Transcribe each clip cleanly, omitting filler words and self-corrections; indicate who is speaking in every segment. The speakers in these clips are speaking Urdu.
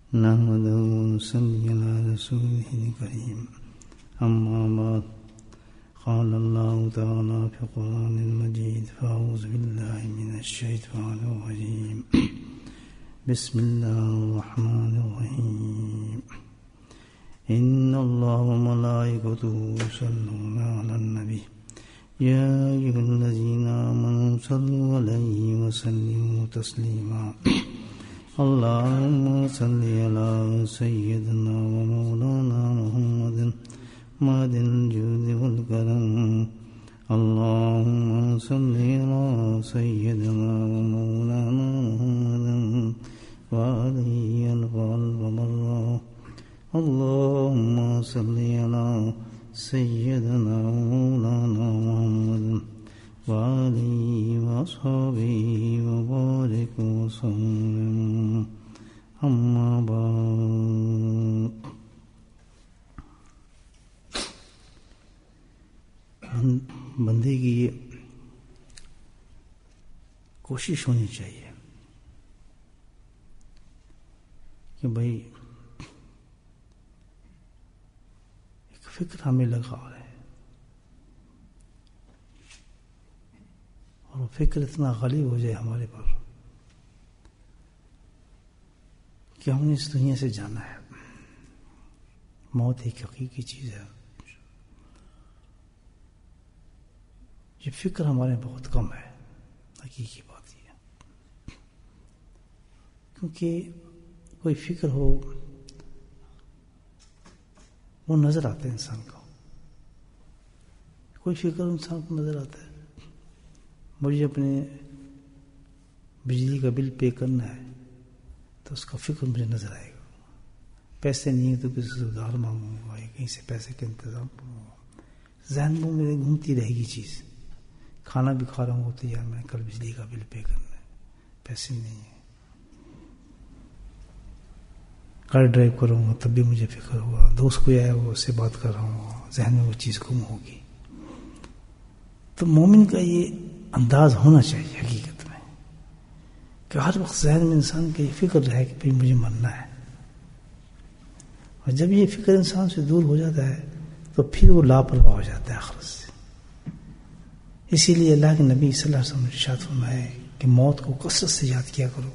Speaker 1: نحمده ونصلي على رسوله الكريم أما بعد قال الله تعالى في القرآن المجيد فأعوذ بالله من الشيطان الرجيم بسم الله الرحمن الرحيم إن الله وملائكته يصلون على النبي يا أيها الذين آمنوا صلوا عليه وسلموا تسليما اللهم صل على سيدنا ومولانا محمد مهد الجود والكرم اللهم صل على سيدنا ومولانا محمد وعليه القلب مرة اللهم صل على سيدنا ومولانا محمد وعليه وأصحابه وبارك وسلم أما بعد بندے کی یہ کوشش ہونی چاہیے کہ بھائی ایک فکر ہمیں لگا ہے اور فکر اتنا غالب ہو جائے ہمارے پر کہ ہم نے اس دنیا سے جانا ہے. موت ایک حقیقی چیز ہے. یہ فکر ہمارے بہت کم ہے. حقیقی بات یہ ہے کیونکہ کوئی فکر ہو وہ نظر آتا ہے انسان کو. کوئی فکر انسان کو نظر آتا ہے. مجھے اپنے بجلی کا بل پے کرنا ہے تو اس کا فکر مجھے نظر آئے گا. پیسے نہیں تو کسی سے ادھار مانگوں گا یا کہیں سے پیسے کا انتظام کروں گا. ذہن میں میرے گھومتی رہے گی چیز. کھانا بھی کھا رہا ہوں تو یار میں کل بجلی کا بل پے کرنا ہے, پیسے نہیں ہیں. گاڑی ڈرائیو کروں گا تب بھی مجھے فکر ہوگا. دوست کوئی آیا ہوا اس سے بات کر رہا ہوں, ذہن میں وہ چیز گم ہوگی. تو مومن کا یہ انداز ہونا چاہیے حقیقت میں کہ ہر وقت ذہن میں انسان کا یہ فکر رہے کہ بھئی مجھے مرنا ہے. اور جب یہ فکر انسان سے دور ہو جاتا ہے تو پھر وہ لاپرواہ ہو جاتا ہے آخرت سے. اسی لیے اللہ کے نبی صلی اللہ علیہ وسلم نے ارشاد فرمایا کہ موت کو کثرت سے یاد کیا کرو,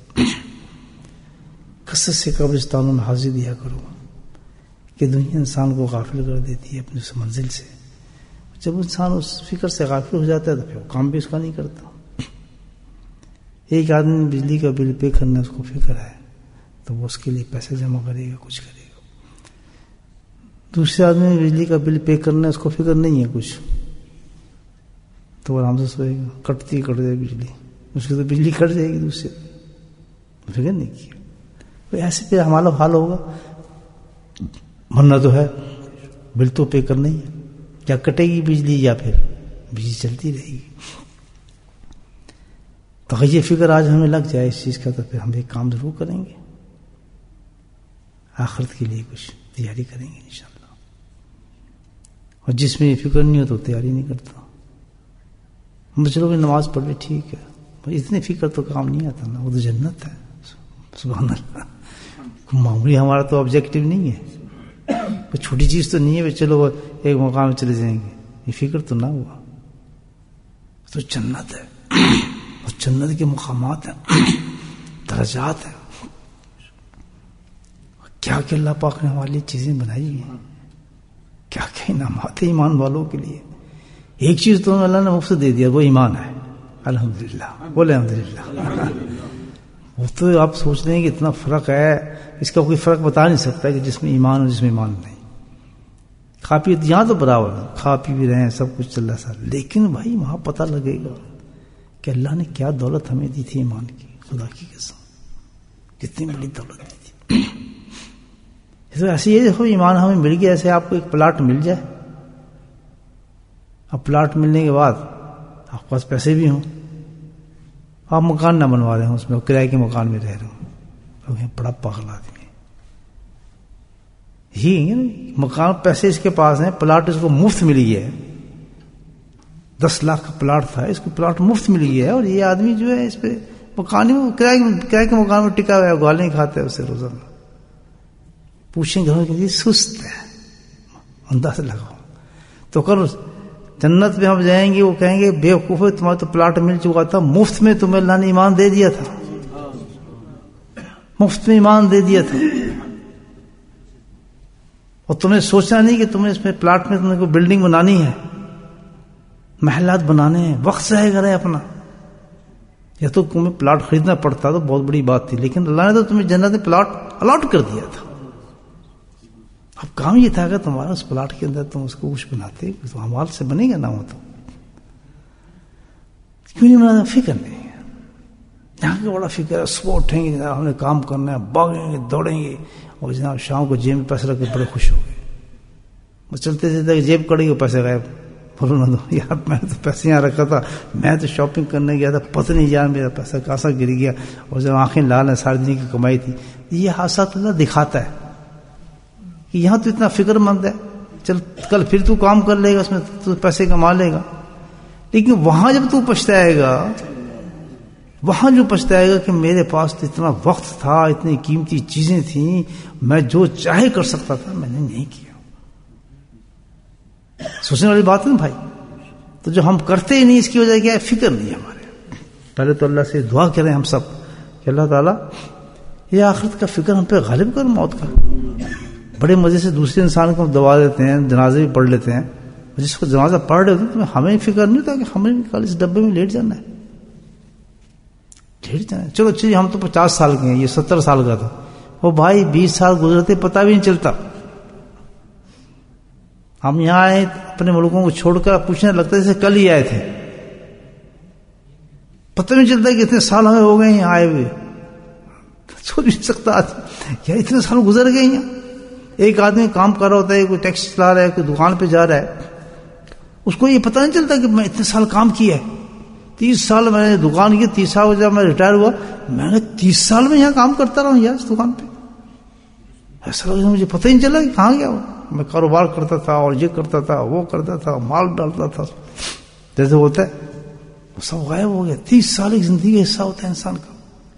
Speaker 1: کثرت سے قبرستانوں میں حاضری دیا کرو, کہ دنیا انسان کو غافل کر دیتی ہے اپنی اس منزل سے. جب انسان اس فکر سے غافل ہو جاتا ہے تو پھر وہ کام بھی اس کا نہیں کرتا. ایک آدمی نے بجلی کا بل پے کرنا اس کو فکر ہے تو وہ اس کے لیے پیسے جمع کرے گا, کچھ کرے گا. دوسرے آدمی نے بجلی کا بل پے کرنا اس کو فکر نہیں ہے کچھ, تو وہ آرام سے سوئے گا. کٹتی کٹ جائے بجلی, اس کی تو بجلی کٹ جائے گی, دوسرے فکر نہیں کیا. ایسے پہ ہمارا حال ہوگا. مرنا تو ہے, بل تو پے کرنا ہی ہے. یا کٹے گی بجلی یا پھر بجلی چلتی رہے گی. تو اگر یہ فکر آج ہمیں لگ جائے اس چیز کا تو پھر ہم ایک کام ضرور کریں گے, آخرت کے لیے کچھ تیاری کریں گے انشاءاللہ. اور جس میں یہ فکر نہیں ہو تو تیاری نہیں کرتا. چلو بھی نماز پڑھ لے ٹھیک ہے, اتنی فکر تو کام نہیں آتا نا. وہ تو جنت ہے. سبحان اللہ. معمولی ہمارا تو آبجیکٹو نہیں ہے, کوئی چھوٹی چیز تو نہیں ہے چلو ایک مقام میں چلے جائیں گے. یہ فکر تو نہ ہوا. تو جنت ہے, اور جنت کے مقامات ہیں, درجات ہیں. کیا کہ اللہ پاک نے ہمارے لیے چیزیں بنائی ہیں, کیا کہ انعامات ہیں ایمان والوں کے لیے. ایک چیز تو اللہ نے مفت دے دیا, وہ ایمان ہے. الحمدللہ, بولے الحمدللہ. وہ تو آپ سوچ رہے ہیں کہ اتنا فرق ہے, اس کا کوئی فرق بتا نہیں سکتا کہ جس میں ایمان اور جس میں ایمان نہیں. کھا پی یہاں تو برابر ہے, کھا پی بھی رہے ہیں, سب کچھ چل رہا ہے, لیکن بھائی وہاں پتہ لگے گا کہ اللہ نے کیا دولت ہمیں دی تھی ایمان کی. خدا کی قسم کتنی بڑی دولت دی تھی. ایسے یہ دیکھو ایمان ہمیں مل گیا. ایسے آپ کو ایک پلاٹ مل جائے, اب پلاٹ ملنے کے بعد آپ کے پاس پیسے بھی ہوں, آپ مکان نہ بنوا رہے ہوں اس میں, کرائے کے مکان میں رہ رہے ہوں, بڑا پاگل آدمی ہے. ہی مکان پیسے اس کے پاس ہیں, پلاٹ اس کو مفت مل گیا ہے, 10 لاکھ کا پلاٹ تھا, اس کو پلاٹ مفت مل گیا ہے, اور یہ آدمی جو ہے اس پہ مکان کرائے کے مکان میں ٹکا ہوا ہے, گالیں کھاتا ہے اسے روزانہ. پوچھیں گھروں کے لیے سست ہے، انداز لگاؤ تو کر جنت میں ہم جائیں گے، وہ کہیں گے بے وقوف ہے، تمہارا تو پلاٹ مل چکا تھا، مفت میں تمہیں اللہ نے ایمان دے دیا تھا، مفت میں ایمان دے دیا تھا، اور تمہیں سوچنا نہیں کہ تمہیں اس میں پلاٹ میں تمہیں کوئی بلڈنگ بنانی ہے، محلات بنانے ہیں، وقت ضائع کرے اپنا. یا تو تمہیں پلاٹ خریدنا پڑتا تو بہت بڑی بات تھی، لیکن اللہ نے تو تمہیں جنت میں پلاٹ الاٹ کر دیا تھا. اب کام یہ تھا کہ تمہارا اس پلاٹ کے اندر تم اس کو کچھ بناتے تو اموال سے بنے گا نہ ہو تو کیوں نہیں بنانا. فکر نہیں ہے یہاں کا بڑا فکر ہے. صبح اٹھیں گے جناب ہم نے کام کرنا ہے، بھاگیں گے دوڑیں گے، اور جناب شام کو جیب میں پیسے رکھ کے بڑے خوش ہو گئے. وہ چلتے چلتے جیب کڑی گئے، پیسے غائب. بولو نہ دو یار میں نے تو پیسے یہاں رکھا تھا، میں تو شاپنگ کرنے گیا تھا، پتہ نہیں یار میرا پیسہ کہاں گر گیا، اور جب آنکھیں لال ہیں سارے دن کی کمائی تھی. یہ حادثات اللہ دکھاتا ہے کہ یہاں تو اتنا فکر مند ہے، چل کل پھر تو کام کر لے گا، اس میں تو پیسے کما لے گا. لیکن وہاں جب تو پچھتائے گا، وہاں جو پچھتائے گا کہ میرے پاس تو اتنا وقت تھا، اتنی قیمتی چیزیں تھیں، میں جو چاہے کر سکتا تھا، میں نے نہیں کیا. سوچنے والی بات ہے نا بھائی. تو جو ہم کرتے ہی نہیں اس کی وجہ کیا ہے؟ فکر نہیں ہے ہمارے. پہلے تو اللہ سے دعا کریں ہم سب کہ اللہ تعالیٰ یہ آخرت کا فکر ہم پہ غالب کر موت کا. بڑے مزے سے دوسرے انسان کو ہم دبا دیتے ہیں، جنازے بھی پڑھ لیتے ہیں، جس کو جنازہ پڑھ رہے ہوتے ہیں ہمیں فکر نہیں ہوتا کہ ہمیں کل اس ڈبے میں لیٹ جانا ہے، لیٹ جانا ہے. چلو اچھا ہم تو 50 سال کے ہیں، یہ 70 سال کا تھا. وہ بھائی 20 سال گزرتے پتہ بھی نہیں چلتا. ہم یہاں آئے اپنے ملکوں کو چھوڑ کر پوچھنے لگتا ہے جیسے کل ہی آئے تھے. پتہ نہیں چلتا کہ اتنے سال ہمیں ہو گئے یہاں آئے ہوئے. سوچ نہیں سکتا کیا اتنے سال گزر گئے یہاں. ایک آدمی کام کر رہا ہوتا ہے، کوئی ٹیکسی چلا رہا ہے، کوئی دکان پہ جا رہا ہے، اس کو یہ پتہ نہیں چلتا کہ میں اتنے سال کام کیا ہے. 30 سال میں نے دکان کی، 30 سال جب میں ریٹائر ہوا میں نے 30 سال میں یہاں کام کرتا رہا ہوں یار اس دکان پہ. ایسا لگا مجھے پتہ ہی نہیں چلا کہ کہاں گیا وہ. میں کاروبار کرتا تھا اور یہ کرتا تھا وہ کرتا تھا، مال ڈالتا تھا جیسے ہوتا ہے، وہ سب غائب ہو گیا. 30 سال ایک زندگی کا حصہ ہوتا ہے انسان کا.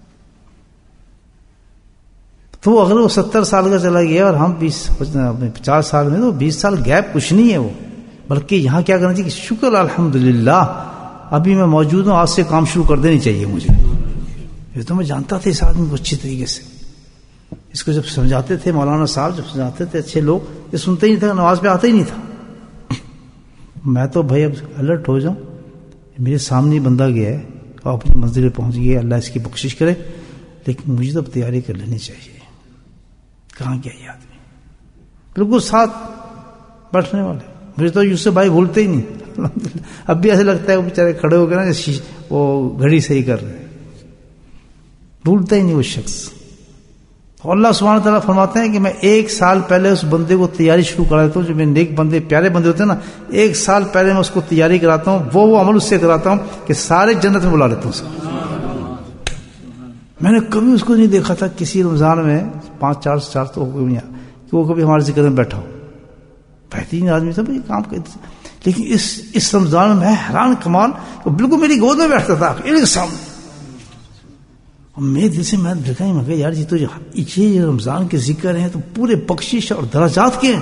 Speaker 1: تو اگر وہ 70 سال کا چلا گیا اور ہم 50 سال میں، تو 20 سال گیپ کچھ نہیں ہے وہ. بلکہ یہاں کیا کرنا چاہیے کہ شکر الحمدللہ ابھی میں موجود ہوں، آج سے کام شروع کر دینی چاہیے مجھے. یہ تو میں جانتا تھا اس آدمی کو اچھی طریقے سے. اس کو جب سمجھاتے تھے مولانا صاحب، جب سمجھاتے تھے اچھے لوگ، یہ سنتے ہی نہیں تھا، نماز پہ آتا ہی نہیں تھا. میں تو بھائی اب الرٹ ہو جاؤں، میرے سامنے بندہ گیا ہے اور اپنی منزل پہ پہنچ گیا، اللہ اس کی بخشش کرے، لیکن مجھے تو تیاری کر لینی چاہیے. کہاں گیا یہ آدمی؟ بالکل ساتھ بیٹھنے والے. مجھے تو یوسف بھائی بھولتے ہی نہیں. اب بھی ایسے لگتا ہے وہ بیچارے کھڑے ہو گئے نا، وہ گھڑی صحیح کر رہے ہیں، بھولتا ہی نہیں وہ شخص. اور اللہ سبحانہ تعالیٰ فرماتے ہیں کہ میں 1 سال پہلے اس بندے کو تیاری شروع کرا دیتا ہوں. جو میرے نیک بندے پیارے بندے ہوتے ہیں نا، 1 سال پہلے میں اس کو تیاری کراتا ہوں، وہ عمل اس سے کراتا ہوں کہ سارے جنت میں بلا لیتا ہوں اس کو. میں نے کبھی اس کو نہیں دیکھا تھا کسی رمضان میں 5-4 تو ہو گئے کہ وہ کبھی ہمارے ذکر میں بیٹھا ہو. بہترین آدمی تھا بھائی، کام کرتے. لیکن اس رمضان میں حیران کمال، وہ بالکل میری گود میں بیٹھتا تھا ایک سامنے. اور میرے دل سے میں دیکھا ہی، میں کہا یار یہ تو یہ رمضان کے ذکر ہیں تو پورے بخشش اور درجات کے ہیں.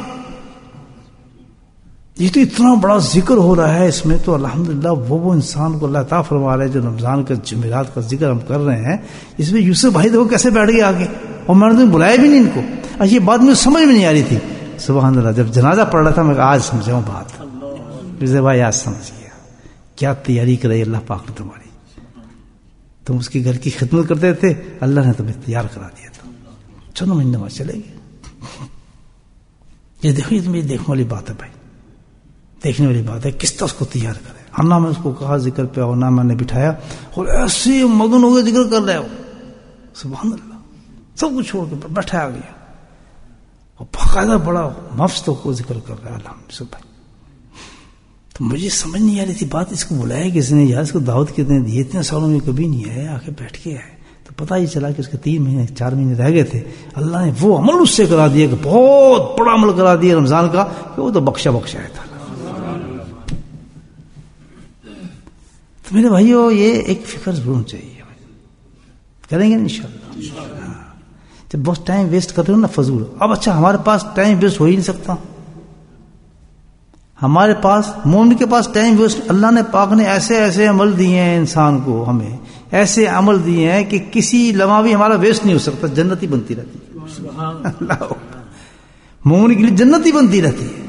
Speaker 1: یہ تو اتنا بڑا ذکر ہو رہا ہے اس میں، تو الحمدللہ وہ انسان کو اللہ عطا فرما رہا ہے جو رمضان کا جمعرات کا ذکر ہم کر رہے ہیں. اس میں یوسف بھائی دیکھو کیسے بیٹھ گئے آگے، اور میں نے بلایا بھی نہیں ان کو. یہ بات مجھے سمجھ میں نہیں آ رہی تھی. سبحان اللہ، جب جنازہ پڑھ رہا تھا میں آج سمجھاؤں بات. یوسف بھائی آج سمجھ گیا کیا تیاری کرائی اللہ پاک نے تمہاری. تم اس کے گھر کی خدمت کرتے تھے، اللہ نے تمہیں تیار کرا دیا تھا. چلو مہینے بعد چلے گئے. یہ دیکھو، یہ تو میری دیکھنے والی بات ہے بھائی، دیکھنے والی بات ہے کس طرح اس کو تیار کرے. اور نہ میں اس کو کہا ذکر پہ آؤ، نہ میں نے بٹھایا، اور ایسے مگن ہو گئے ذکر کر رہے ہو. سبحان اللہ، سب کچھ چھوڑ کے بیٹھا آ گیا اور باقاعدہ بڑا مفت کو ذکر کر رہا ہے الحمد بھائی. تو مجھے سمجھ نہیں آ رہی تھی بات، اس کو بلایا کس نے یار، اس کو دعوت کتنے دی. اتنے سالوں میں کبھی نہیں آیا، آ کے بیٹھ کے آئے. تو پتہ ہی چلا کہ اس کے 3-4 مہینے رہ گئے تھے. اللہ نے وہ عمل اس سے کرا دیا کہ بہت بڑا عمل کرا دیا رمضان کا، کہ وہ تو بخشا ہے تھا. تو میرے بھائیو، یہ ایک فکر ضرور چاہیے، کریں گے انشاءاللہ. تو بہت ٹائم ویسٹ کر رہے ہو نا فضول. اب اچھا ہمارے پاس ٹائم ویسٹ ہو ہی نہیں سکتا. ہمارے پاس مومن کے پاس ٹائم ویسٹ, اللہ نے پاک نے ایسے ایسے عمل دیے ہیں انسان کو, ہمیں ایسے عمل دیے ہیں کہ کسی لمحہ بھی ہمارا ویسٹ نہیں ہو سکتا, جنت ہی بنتی رہتی ہے. اللہ مومن کے لیے جنت ہی بنتی رہتی ہے.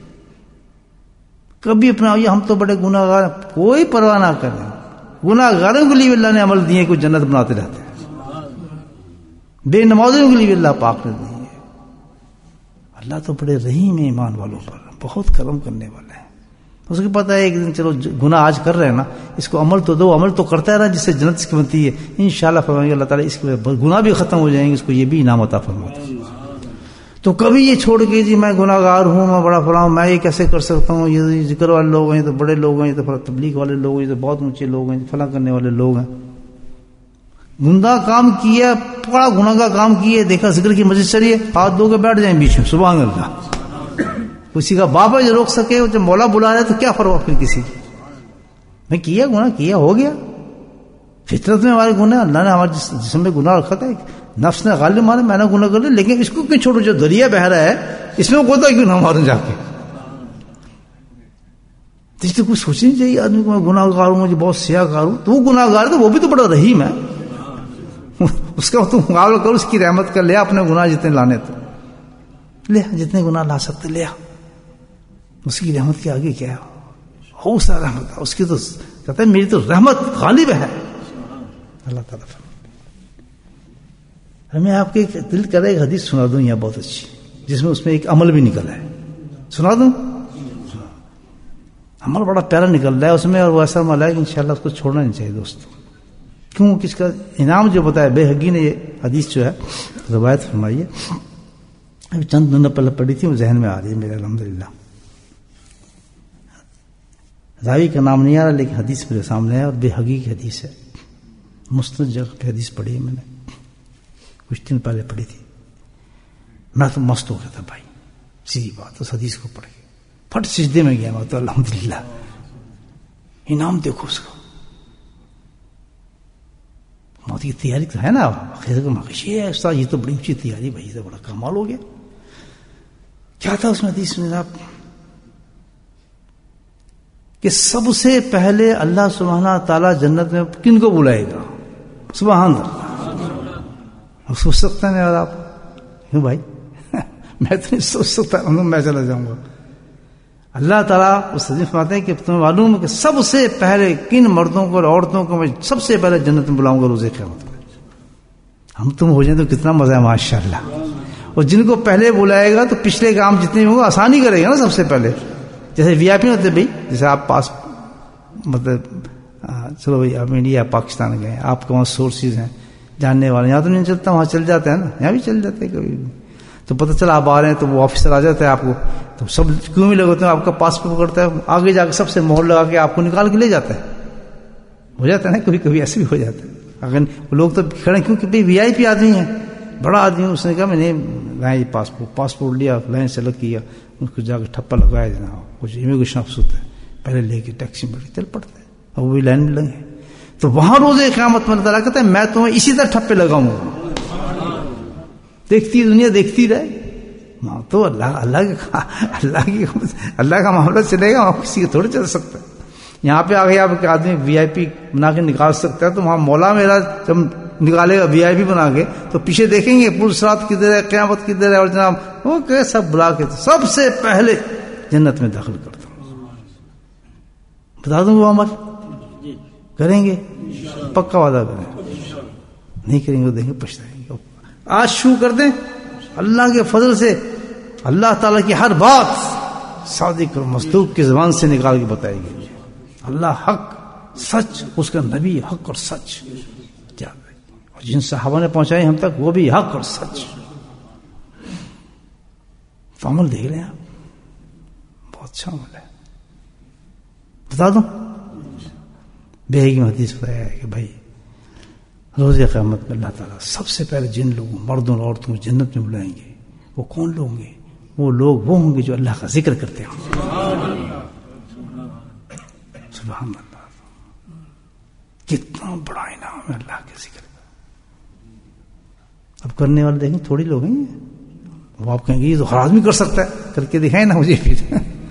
Speaker 1: کبھی اپنا یہ ہم تو بڑے گناہ گار, کوئی پرواہ نہ کریں. گناہ گاروں کے لیے اللہ نے عمل دیے کہ جنت بناتے رہتے ہیں. بے نمازوں کے لیے اللہ پاک نے دی ہے. اللہ تو بڑے رحیم ہے ایمان والوں پر, بہت کرم کرنے والا ہے. اس کو پتا ہے ایک دن چلو گناہ آج کر رہے ہیں نا, اس کو عمل تو دو, عمل تو کرتا رہا جس سے جنت اس کی بنتی ہے. انشاءاللہ فرمائیں گے اللہ تعالیٰ اس کے گناہ بھی ختم ہو جائیں گے, اس کو یہ بھی انعام عطا فرماتا ہے. تو کبھی یہ چھوڑ کے جی میں گناہ گار ہوں, میں بڑا فلاں, میں یہ کیسے کر سکتا ہوں, یہ ذکر والے لوگ ہیں, تو بڑے لوگ ہیں, تو تبلیغ والے لوگ ہیں, تو بہت اونچے لوگ ہیں, فلاں کرنے والے لوگ ہیں. گناہ کام کیا, بڑا گناہ کا کام کیے, دیکھا ذکر کی مجلس چلی ہے, ہاتھ دھو کے بیٹھ جائیں بیچ میں, سبحان اللہ. کسی کا باپ ہے جو روک سکے, جب مولا بلا رہے تو کیا فرق پھر کسی کی. میں کیا گناہ کیا, ہو گیا. فطرت میں ہمارے گناہ, اللہ نے ہمارے جسم میں گناہ رکھا تھا, نفس نے غالب مارا, میں نے گناہ کر لیا, لیکن اس کو کیوں چھوڑو, جو دریا بہ رہا ہے اس میں کوتا کیوں نہ ماروں جا کے. اس لیے کچھ سوچنی چاہیے آدمی کو, میں گناہ گار ہوں, مجھے بہت سیاہ گار ہوں. تو وہ گناہ گار ہے تو وہ بھی تو بڑا رحیم ہے. اس کا تو مقابلہ کرو اس کی رحمت کا, لیا اپنے گناہ جتنے لانے تو لیا, جتنے گناہ لا سکتے لیا. اس کی رحمت کے آگے کیا ہے, ہو سا رحمت ہے اس کی. تو کہتا ہے میری تو رحمت غالب ہے. اللہ تعالیٰ میں آپ کے دل کرے ایک حدیث سنا دوں یہاں بہت اچھی, جس میں اس میں ایک عمل بھی نکلا ہے. سنا دوں؟ عمل بڑا پیارا نکل رہا ہے اس میں, اور وہ ایسا عمل ہے کہ انشاءاللہ اس کو چھوڑنا نہیں چاہیے دوستوں. کیوں کہ اس کا انعام جو بتایا بیہقی نے, یہ حدیث جو ہے روایت فرمائی ہے, ابھی چند دنوں پہلے پڑھی تھی, وہ ذہن میں آ رہی ہے میرے الحمدللہ. راوی کا نام نہیں آ رہا لیکن حدیث میرے سامنے ہے, اور بیہقی کی حدیث ہے. مستند جگہ پہ حدیث پڑھی ہے میں نے, کچھ دن پہلے پڑھی تھی. میں تو مست ہو گیا تھا بھائی, سیدھی بات, اس حدیث کو پڑھ کے پھٹ سجدے میں گیا میں تو. الحمدللہ انعام دیکھو اس کا. موت کی تیاری تو ہے نا, یہ تو بڑی اونچی تیاری بھائی, یہ تو بڑا کمال ہو گیا. کیا تھا اس میں حدیث میں صاحب, کہ سب سے پہلے اللہ سبحانہ تعالیٰ جنت میں کن کو بلائے گا؟ سبحان اللہ. سوچ سکتے ہیں اور آپ, کیوں بھائی میں تو نہیں سوچ سکتا, میں چلا جاؤں گا. اللہ تعالیٰ اس حدیث فرماتے ہیں کہ تمہیں معلوم ہے کہ سب سے پہلے کن مردوں کو اور عورتوں کو میں سب سے پہلے جنت میں بلاؤں گا روزے قیامت میں. ہم تم ہو جائیں تو کتنا مزہ ہے ماشاءاللہ. اور جن کو پہلے بلائے گا تو پچھلے کام جتنے ہوں گے آسانی کرے گا نا سب سے پہلے. جیسے وی آئی پی ہوتے بھائی, جیسے آپ پاس مطلب چلو بھائی آپ انڈیا پاکستان گئے, آپ کے وہاں سورسز ہیں جاننے والے, یہاں تو نہیں چلتا, وہاں چل جاتے ہیں نا, یہاں بھی چل جاتے ہیں کبھی. تو پتہ چلا آپ آ رہے ہیں تو وہ آفیسر آ جاتا ہے آپ کو, تو سب کیوں بھی لگاتے ہیں, آپ کا پاسپورٹ پکڑتا ہے, آگے جا کے سب سے مہر لگا کے آپ کو نکال کے لے جاتا ہے. ہو جاتا ہے نا کبھی کبھی, ایسے بھی ہو جاتا ہے. اگر لوگ تو کھڑے کیونکہ بھائی وی آئی پی آدمی ہیں, بڑا آدمی, اس نے کہا میں نے لائیں پاسپورٹ لیا, لائن سے لگ کیا, اس کو جا کے ٹھپا لگایا جناب, کچھ امیگریشن افسر ہوتا ہے, پہلے لے کے ٹیکسی میں چل پڑتا ہے, اور وہ بھی لائن میں لگے. تو وہاں روزے قیامت میں اللہ تعالیٰ کہتا ہے میں تمہیں اسی طرح ٹھپے لگاؤں گا. دیکھتی دنیا دیکھتی رہے, تو اللہ کا معاملہ چلے گا, وہاں کسی کا تھوڑے چل سکتا ہے. یہاں پہ آ گیا آپ آدمی وی آئی پی بنا کے نکال سکتا ہے, تو وہاں مولا میرا جب نکالے گا وی آئی پی بنا کے, تو پیچھے دیکھیں گے پور سرات کدھر ہے, قیامت کدھر ہے, اور جناب وہ کہ سب بلا کے سب سے پہلے جنت میں داخل کرتا ہوں. بتا دوں وہ عمل کریں گے, پکا وعدہ کریں, نہیں کریں گے دیکھیں پچھتائیں گے. آج شروع کر دیں, اللہ کے فضل سے اللہ تعالیٰ کی ہر بات صادق اور مصدوق کی زبان سے نکال کے بتائے گی. اللہ حق سچ, اس کا نبی حق اور سچ, اور جن صحابہ نے پہنچائی ہم تک وہ بھی حق اور سچ. تو عمل دیکھ لیں آپ, بہت اچھا عمل ہے. بتا دوں بیہقی میں حدیث بتایا ہے کہ بھائی روز قیامت میں اللہ تعالیٰ سب سے پہلے جن لوگوں, مردوں اور عورتوں کو جنت میں بلائیں گے, وہ کون لوگ ہوں گے؟ وہ لوگ وہ ہوں گے جو اللہ کا ذکر کرتے ہوں. سبحان اللہ, کتنا بڑا انعام ہے اللہ کے ذکر کا. اب کرنے والے دیکھیں تھوڑی لوگ ہیں، وہ آپ کہیں گے یہ تو ہر آدمی کر سکتا ہے، کر کے دکھائیں نا مجھے پھر.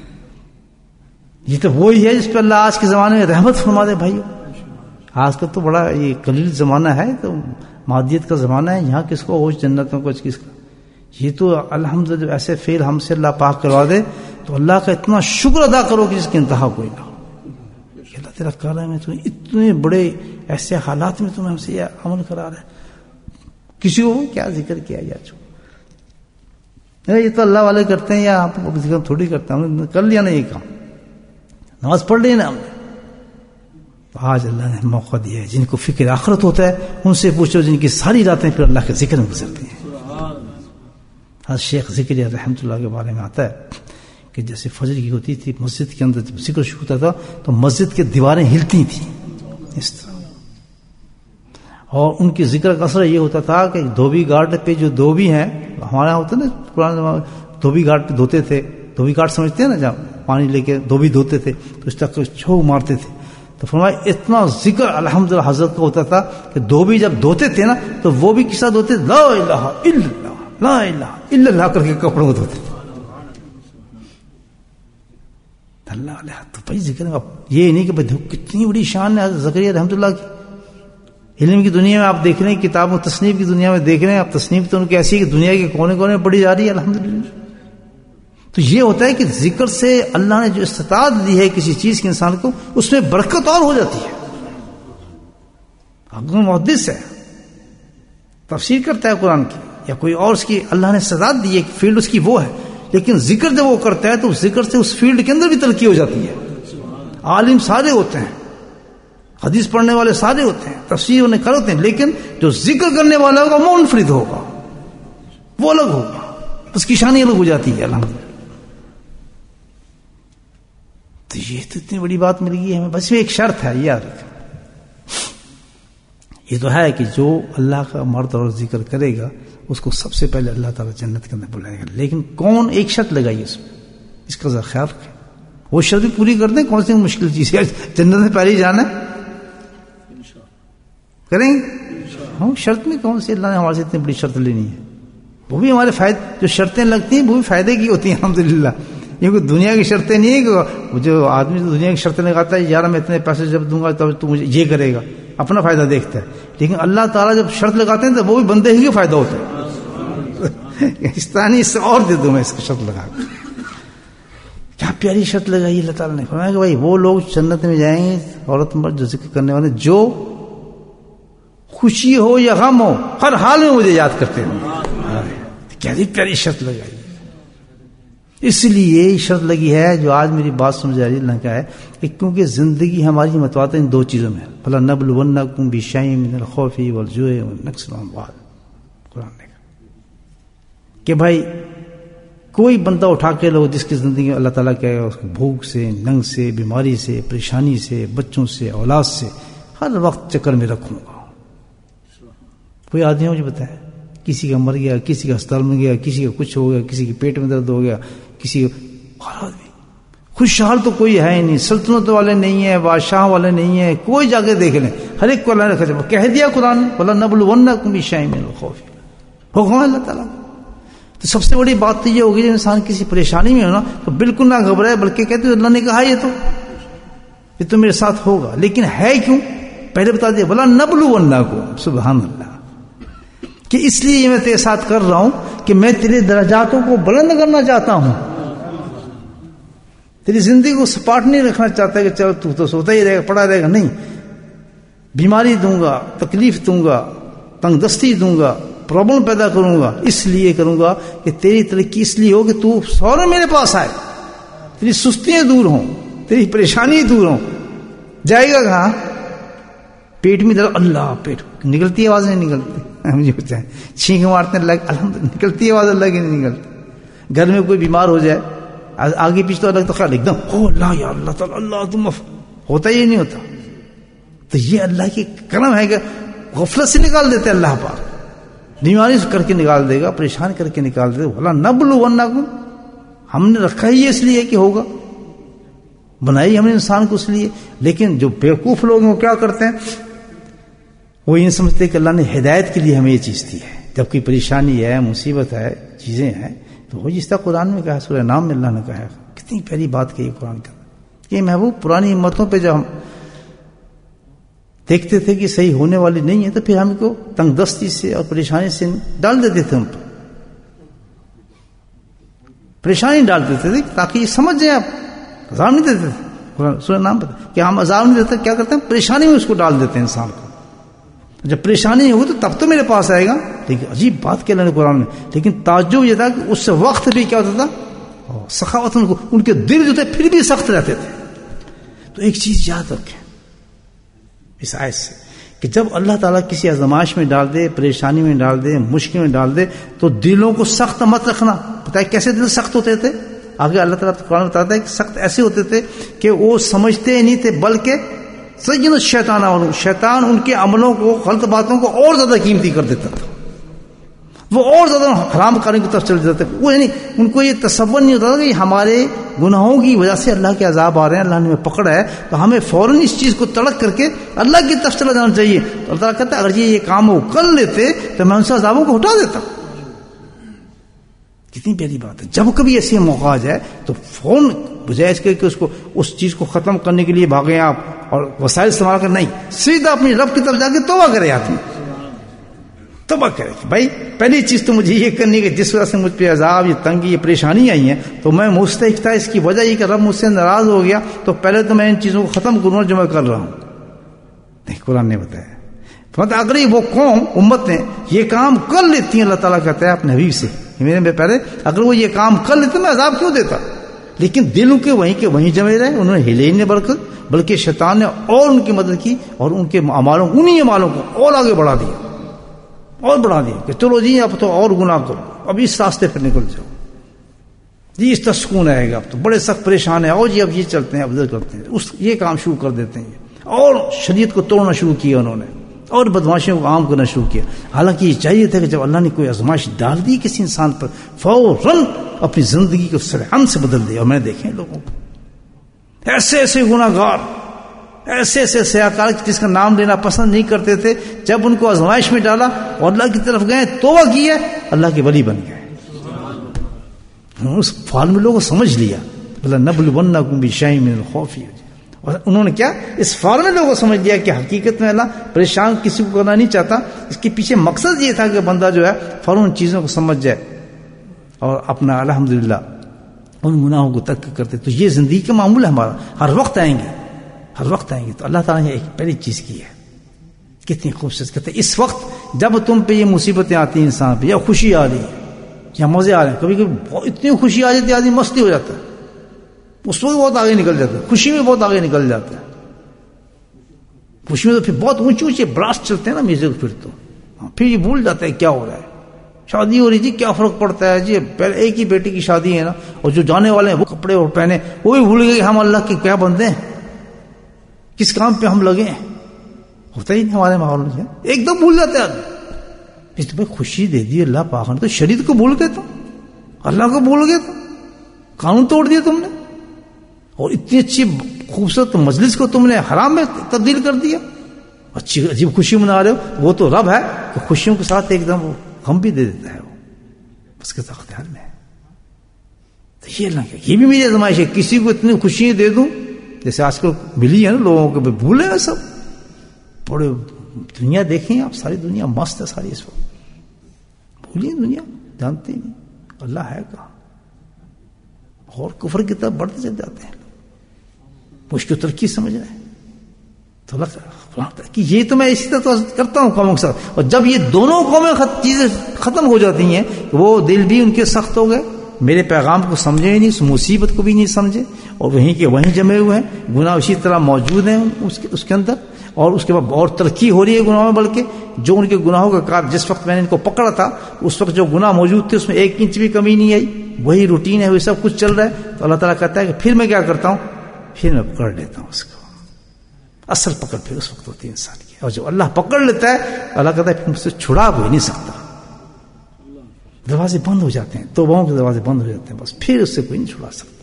Speaker 1: یہ تو وہی ہے جس پہ اللہ آج کے زمانے میں رحمت فرما دے. بھائی آج کل تو بڑا یہ قلیل زمانہ ہے، تو مادیت کا زمانہ ہے، یہاں کس کو ہوش جنت میں کچھ کس کا. یہ تو الحمدللہ ایسے فیل ہم سے اللہ پاک کروا دے تو اللہ کا اتنا شکر ادا کرو کہ جس کی انتہا کوئی نہ ہو. کہ اللہ تیرا کرم ہے، تو اتنے بڑے ایسے حالات میں تمہیں ہم سے یہ عمل کرا رہا ہے. کسی کو کیا ذکر کیا یا چھو، یہ تو اللہ والے کرتے ہیں، یا آپ ذکر تھوڑی کرتے ہیں. ہم نے کر لیا نا یہ کام، نماز پڑھ لی نا ہم نے. آج اللہ نے موقع دیا ہے جن کو فکر آخرت ہوتا ہے ان سے پوچھو، جن کی ساری راتیں پھر اللہ کے ذکر میں گزرتی ہیں. ہر شیخ ذکر رحمۃ اللہ کے بارے میں آتا ہے کہ جیسے فجر کی ہوتی تھی مسجد کے اندر جب ذکر شروع ہوتا تھا تو مسجد کی دیواریں ہلتی تھیں اس طرح. اور ان کی ذکر کا اثر یہ ہوتا تھا کہ دھوبی گھاٹ پہ جو دھوبی ہیں، ہمارے یہاں ہوتا نا پرانے زمانے دھوبی گھاٹ پہ دھوتے تھے، دھوبی گھاٹ سمجھتے ہیں نا، جہاں پانی لے کے دھوبی دھوتے تھے تو اس تک چھوک مارتے تھے. تو فرمایا اتنا ذکر الحمدللہ حضرت کا ہوتا تھا کہ دھوبی جب دھوتے تھے نا تو وہ بھی کس طرح دھوتے، لا الہ الا اللہ لا الہ الا اللہ کر کے کپڑوں کو دھوتے. اللہ علیہ تو بھائی ذکر یہ نہیں کہ بھائی کتنی بڑی شان ہے حضرت زکریا رحمۃ اللہ کی. علم کی دنیا میں آپ دیکھ رہے ہیں، کتاب و تصنیف کی دنیا میں دیکھ رہے ہیں آپ، تصنیف تو ان کی ایسی ہے کہ دنیا کے کونے کونے میں پڑھی جا رہی ہے الحمدللہ. تو یہ ہوتا ہے کہ ذکر سے اللہ نے جو استطاعت دی ہے کسی چیز کے انسان کو، اس میں برکت اور ہو جاتی ہے. اگر محدث ہے، تفسیر کرتا ہے قرآن کی یا کوئی اور اس کی اللہ نے استطاعت دی ہے، فیلڈ اس کی وہ ہے، لیکن ذکر جب وہ کرتا ہے تو اس ذکر سے اس فیلڈ کے اندر بھی ترقی ہو جاتی ہے. عالم سارے ہوتے ہیں، حدیث پڑھنے والے سارے ہوتے ہیں، تفسیر انہیں کر ہوتے ہیں، لیکن جو ذکر کرنے والا ہوگا وہ منفرد ہوگا، وہ الگ ہوگا، اس کی شان الگ ہو جاتی ہے الحمدللہ. تو یہ تو اتنی بڑی بات مل گئی ہے ہمیں. بس ایک شرط ہے یار، یہ تو ہے کہ جو اللہ کا مرد اور ذکر کرے گا اس کو سب سے پہلے اللہ تعالیٰ جنت کے اندر بلائے گا. لیکن کون؟ ایک شرط لگائی اس میں، اس کا ذرا خیال رکھیں. وہ شرط بھی پوری کر دیں. کون سی مشکل چیز ہے؟ جنت میں پہلے ہی جانا ہے، کریں گے. ہاں شرط میں کون سی اللہ نے ہمارے سے اتنی بڑی شرط لینی ہے؟ وہ بھی ہمارے فائدے، جو شرطیں لگتی ہیں وہ بھی فائدے کی ہوتی ہیں الحمدللہ. یہ کوئی دنیا کی شرطیں نہیں ہے کہ جو آدمی دنیا کی شرطیں لگاتا ہے یار میں اتنے پیسے جب دوں گا تب تو مجھے یہ کرے گا، اپنا فائدہ دیکھتا ہے. لیکن اللہ تعالیٰ جب شرط لگاتے ہیں تو وہ بھی بندے ہی کا فائدہ ہوتا ہے. اس طرح نہیں، اس سے اور دے دوں میں اس کی شرط لگا کے. کیا پیاری شرط لگائی اللہ تعالیٰ نے. فرمایا کہ بھائی وہ لوگ جنت میں جائیں گے، عورت مرد جو ذکر کرنے والے، جو خوشی ہو یا غم ہو ہر حال میں مجھے یاد کرتے ہیں. کیا پیاری شرط لگائی. اس لیے شرط لگی ہے جو آج میری بات سمجھ آ رہی اللہ کا ہے کہ کیونکہ زندگی ہماری متواتر ان دو چیزوں میں، فلا نبلونکم بشیء من الخوف والجوع ونقص من الاموال. قرآن نے کہا کہ بھائی کوئی بندہ اٹھا کے لو جس کی زندگی میں اللہ تعالیٰ کہے گا اس کو بھوک سے، ننگ سے، بیماری سے، پریشانی سے، بچوں سے، اولاد سے ہر وقت چکر میں رکھوں گا. کوئی آدمی مجھے بتائے کسی کا مر گیا، کسی کا ہسپتال میں گیا، کسی کا کچھ ہو گیا، کسی کے پیٹ میں درد ہو گیا، کسی ہر آدمی خوشحال تو کوئی ہے ہی نہیں. سلطنت والے نہیں ہیں، بادشاہ والے نہیں ہیں، کوئی جا کے دیکھ لیں ہر ایک کو اللہ نے رکھا. کہہ دیا قرآن نے وَلَا نَبْلُوَنَّكُمْ بِشَيْءٍ مِّنَ الْخَوْفِ. حکم ہے اللہ تعالیٰ. تو سب سے بڑی بات تو یہ ہوگی جب انسان کسی پریشانی میں ہو نا تو بالکل نہ گھبرائے، بلکہ کہتے اللہ نے کہا یہ تو میرے ساتھ ہوگا. لیکن ہے کیوں؟ پہلے بتا دیا وَلَا نَبْلُوَنَّكُمْ. سبحان اللہ، کہ اس لیے میں تیرے ساتھ کر رہا ہوں کہ میں تیرے درجاتوں کو بلند کرنا چاہتا ہوں. تیری زندگی کو سپاٹ نہیں رکھنا چاہتا کہ چلو تو سوتا ہی رہے گا، پڑا رہے گا. نہیں، بیماری دوں گا، تکلیف دوں گا، تنگ دستی دوں گا، پرابلم پیدا کروں گا. اس لیے کروں گا کہ تیری ترقی اس لیے ہو کہ تو فوراً میرے پاس آئے، تیری سستیاں دور ہوں، تیری پریشانی دور ہوں. جائے گا کہاں؟ پیٹ میں درد، اللہ پیٹ نکلتی آواز نہیں نکلتی. مجھے پوچھا ہے چھینک مارتے اللہ الحمدللہ نکلتی آواز اللہ کی نہیں نکلتی. گھر میں کوئی بیمار ہو جائے آگے پیچھے تو الگ تو خیال ایک دم ہو اللہ یا اللہ تعالیٰ اللہ تم ہوتا ہی نہیں ہوتا. تو یہ اللہ کی کرم ہے کہ غفلت سے نکال دیتے اللہ پاک. بیماری سے کر کے نکال دے گا، پریشان کر کے نکال دے گا. وَلَا نَبْلُوَنَّكُمْ، ہم نے رکھا ہی اس لیے کہ ہوگا، بنائی ہم نے انسان کو اس لیے. لیکن جو بیوقوف لوگ ہیں وہ کیا کرتے ہیں؟ وہ یہ سمجھتے کہ اللہ نے ہدایت کے لیے ہمیں یہ چیز دی ہے. جب کوئی پریشانی ہے، مصیبت ہے، چیزیں ہیں تو وہ جس طرح قرآن میں کہا، سورہ نام میں اللہ نے کہا ہے، کتنی پیاری بات کہی قرآن کا کہ محبوب پرانی امتوں پہ جب ہم دیکھتے تھے کہ صحیح ہونے والی نہیں ہے تو پھر ہم کو تنگ دستی سے اور پریشانی سے ڈال دیتے تھے، ہم پر پریشانی ڈال دیتے تھے تاکہ یہ سمجھ جائیں. آپ عذاب نہیں دیتے تھے، قرآن سورہ نام پتہ کہ ہم عذاب نہیں دیتے، کیا کرتے ہیں پریشانی میں اس کو ڈال دیتے ہیں انسان کو. جب پریشانی ہوگی تو تب تو میرے پاس آئے گا. لیکن عجیب بات کہ اللہ نے قرآن میں، لیکن تعجب یہ تھا کہ اس سے وقت بھی کیا ہوتا تھا، سخاوت ان کے دل جو تھے پھر بھی سخت رہتے تھے. تو ایک چیز یاد رکھیں اس آیت سے کہ جب اللہ تعالیٰ کسی آزمائش میں ڈال دے، پریشانی میں ڈال دے، مشکل میں ڈال دے تو دلوں کو سخت مت رکھنا. پتہ ہے کیسے دل سخت ہوتے تھے؟ آگے اللہ تعالیٰ قرآن بتاتا ہے کہ سخت ایسے ہوتے تھے کہ وہ سمجھتے نہیں تھے، بلکہ زین الشیطان اور شیطان ان کے عملوں کو، غلط باتوں کو اور زیادہ قیمتی کر دیتا تھا، وہ اور زیادہ حرام کرنے کی طرف چل جاتے تھے. وہ یعنی ان کو یہ تصور نہیں ہوتا تھا کہ ہمارے گناہوں کی وجہ سے اللہ کے عذاب آ رہے ہیں، اللہ نے ہمیں پکڑا ہے تو ہمیں فوراً اس چیز کو تڑک کر کے اللہ کی طرف چلا جانا چاہیے. تو اللہ تعالیٰ کہتا ہے اگر یہ کام وہ کر لیتے تو میں ان سے عذابوں کو ہٹا دیتا. کتنی پیاری بات ہے. جب کبھی ایسی موقع آ جائے تو فون بجائے اس کے کہ اس کو اس چیز کو ختم کرنے کے لیے بھاگیں آپ اور وسائل استعمال کر، نہیں، سیدھا اپنی رب کی طرف جا کے توبہ کرے. آدمی توبہ کرے کہ بھائی پہلی چیز تو مجھے یہ کرنی ہے کہ جس وجہ سے مجھ پہ عذاب، یہ تنگی، یہ پریشانی آئی ہیں تو میں مستحق تھا، اس کی وجہ یہ کہ رب مجھ سے ناراض ہو گیا، تو پہلے تو میں ان چیزوں کو ختم کروں جو میں کر رہا ہوں. نہیں، قرآن نے بتایا مطلب اگر وہ قوم امت نے یہ کام کر لیتی ہیں، اللہ تعالیٰ کہتا ہے اپنے حبیب سے میرے پہلے اگر وہ یہ کام کر لیتے میں عذاب کیوں دیتا. لیکن دلوں کے وہیں جمے رہے، انہوں نے ہلے نہیں بلکہ شیطان نے اور ان کی مدد کی اور ان کے اعمالوں، انہی اعمالوں کو اور آگے بڑھا دیا کہ چلو جی اب تو اور گناہ کرو، اب اس راستے پر نکل جاؤ جی، اس طرح سکون آئے گا. اب تو بڑے سخت پریشان ہیں، اور جی اب یہ چلتے ہیں، اب ادھر کرتے ہیں، یہ کام شروع کر دیتے ہیں اور شریعت کو توڑنا شروع کیا انہوں نے اور بدماشیوں کو عام کرنا شروع کیا. حالانکہ یہ چاہیے تھا کہ جب اللہ نے کوئی آزمائش ڈال دی کسی انسان پر فوراً اپنی زندگی کو سرعام سے بدل دیا. اور میں نے دیکھے لوگوں کو ایسے گناہگار، ایسے سیاکار جس کا نام لینا پسند نہیں کرتے تھے، جب ان کو آزمائش میں ڈالا اور اللہ کی طرف گئے، توبہ کی ہے، اللہ کے ولی بن گئے. اس فال میں لوگوں سمجھ لیا وَلَنَبْلُوَنَّكُمْ بِشَيْءٍ مِّنَ الْخَوْفِ، اور انہوں نے کیا اس فارم میں لوگوں سمجھ لیا کہ حقیقت میں اللہ پریشان کسی کو کرنا نہیں چاہتا. اس کے پیچھے مقصد یہ تھا کہ بندہ جو ہے فوراً ان چیزوں کو سمجھ جائے اور اپنا الحمدللہ ان گناہوں کو ترک کرتے. تو یہ زندگی کا معمول ہے ہمارا، ہر وقت آئیں گے. تو اللہ تعالیٰ نے ایک پہلی چیز کی ہے، کتنی خوبصورت کہتے ہیں اس وقت جب تم پہ یہ مصیبتیں آتی ہیں انسان پہ، یا خوشی آ رہی ہے یا مزے آ رہے ہیں، کبھی اتنی خوشی آ جاتی ہے آدمی مستی ہو جاتا ہے، اس وقت بہت آگے نکل جاتا ہے، خوشی میں بہت آگے نکل جاتا ہے. خوشی میں تو پھر بہت اونچے براسٹ چلتے ہیں نا میوزک، پھر یہ بھول جاتا ہے کیا ہو رہا ہے. شادی ہو رہی تھی، کیا فرق پڑتا ہے جی، پہلے ایک ہی بیٹی کی شادی ہے نا، اور جو جانے والے ہیں وہ کپڑے اور پہنے، وہ بھی بھول گئے کہ ہم اللہ کے کیا بندے ہیں، کس کام پہ ہم لگے ہیں. ہوتا ہی نہیں ہمارے ماحول میں، ایک دم بھول جاتے ہیں آدمی. اس تو بھائی خوشی دے دی اللہ پاک نے، تو شریعت کو بھول گئے، تو اللہ کو بھول گئے، تو قانون توڑ دیا تم نے، اور اتنی اچھی خوبصورت مجلس کو تم نے حرام میں تبدیل کر دیا. اچھی عجیب خوشی منا رہے ہو، وہ تو رب ہے کہ خوشیوں کے ساتھ ایک دم وہ غم بھی دے دیتا ہے، وہ اس کے اختیار میں ہے. تو یہ اللہ کہ یہ بھی میری آزمائش ہے، کسی کو اتنی خوشیاں دے دوں جیسے آج کل ملی ہے نا لوگوں کو، بھولے ہیں سب. بڑے دنیا دیکھیں آپ، ساری دنیا مست ہے ساری اس وقت، بھولیے دنیا، جانتے نہیں اللہ ہے کہاں، اور کفر کی طرف بڑھتے چلے جاتے ہیں. اس کی ترقی سمجھ رہے ہیں تو اللہ کہ یہ تو میں اسی طرح کرتا ہوں قوموں کے ساتھ. اور جب یہ دونوں قومیں چیزیں ختم ہو جاتی ہیں، وہ دل بھی ان کے سخت ہو گئے، میرے پیغام کو سمجھے ہی نہیں، اس مصیبت کو بھی نہیں سمجھے، اور وہیں کے وہیں جمے ہوئے ہیں، گناہ اسی طرح موجود ہیں اس کے اندر، اور اس کے بعد اور ترقی ہو رہی ہے گناہوں میں. بلکہ جو ان کے گناہوں کا کار، جس وقت میں نے ان کو پکڑا تھا اس وقت جو گناہ موجود تھے اس میں 1 انچ بھی کمی نہیں آئی، وہی روٹین ہے، وہی سب کچھ چل رہا ہے. تو اللہ تعالیٰ کہتا ہے کہ پھر میں کیا کرتا ہوں، پھر میں پکڑ لیتا ہوں اس کو. اصل پکڑ پھر اس وقت ہوتی ہے انسان کی، اور جو اللہ پکڑ لیتا ہے اللہ کہتا ہے پھر مجھ سے چھڑا کوئی نہیں سکتا. دروازے بند ہو جاتے ہیں، توبہوں کے دروازے بند ہو جاتے ہیں، بس پھر اس سے کوئی نہیں چھڑا سکتا.